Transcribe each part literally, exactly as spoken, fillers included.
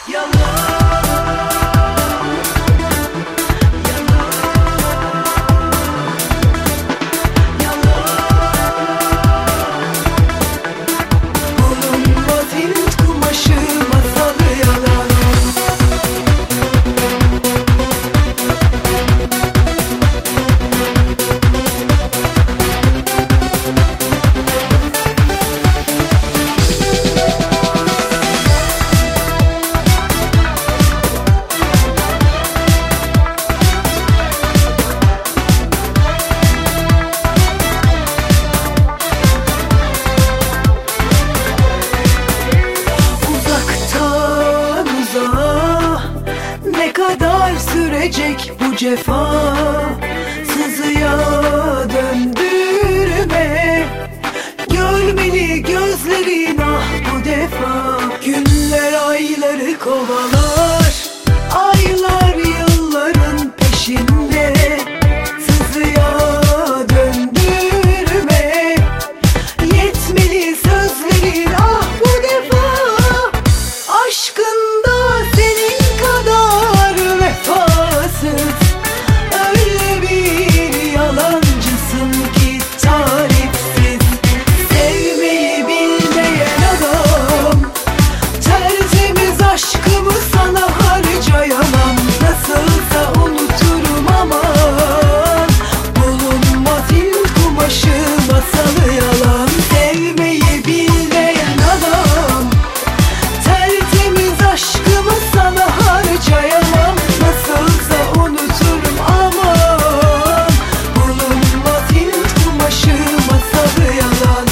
Sürecek bu cefa, sızıya döndürme. Görmeli gözlerin ah bu defa. Günler ayları kovalar, aylar yılların peşinde. Sızıya döndürme. Yetmeli sözlerin ah bu defa. Aşkında senin kadar vefasız öyle bir yalancısın ki tarifsiz. Sevmeyi bilmeyen adam, tertemiz aşkımı sana harcayamam. Nasılsa unuturum aman, bulunmaz ilk kumaşı masalı yalan. Sevmeyi bilmeyen adam, tertemiz aşkımı sana harcayamam. Nasılsa unuturum aman, bulunmaz ilk kumaşı masalı yalan.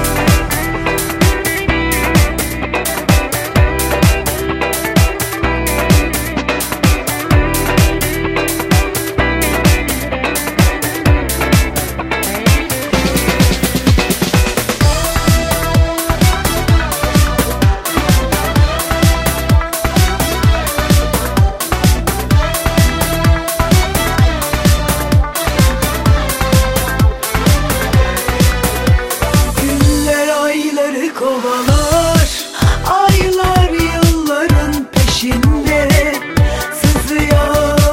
Kovalar, aylar yılların peşinde. Sızıya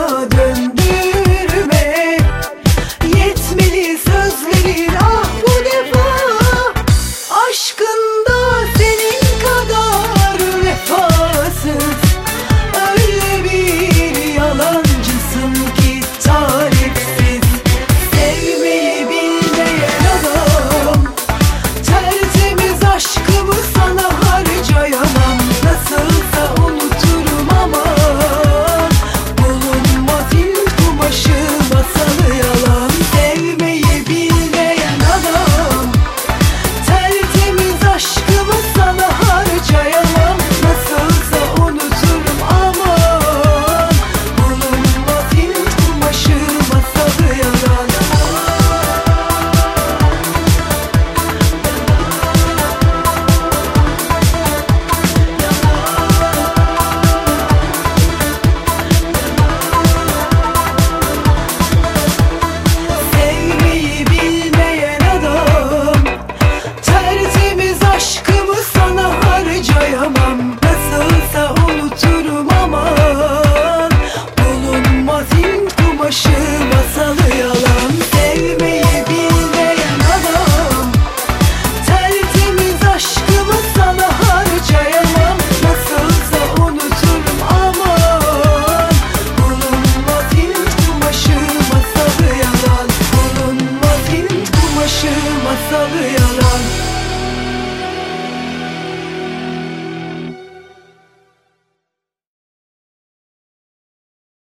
döndürme. Yetmeli sözlerin ah bu defa. Aşkında senin kadar vefasız öyle bir yalancısın ki tarifsiz. Sevmeyi bilmeyen adam, tertemiz aşkımı sana harcayamam. Nasılsa unuturum aman, bulunmaz ilk kumaşı masalı yalan. Sevmeyi bilmeyen adam, tertemiz aşkımı sana harcayamam. Nasılsa unuturum aman, bulunmaz ilk kumaşı masalı yalan. Sevmeyi bilmeyen adam, tertemiz aşkımı sana harcayamam. Nasılsa unuturum aman, bulunmaz ilk kumaşı masalı yalan. Sevmeyi bilmeyen adam, tertemiz aşkımı sana harcayamam. Nasılsa unuturum aman, bulunmaz ilk kumaşı masalı yalan. Bulunmaz ilk kumaşı masalı yalan.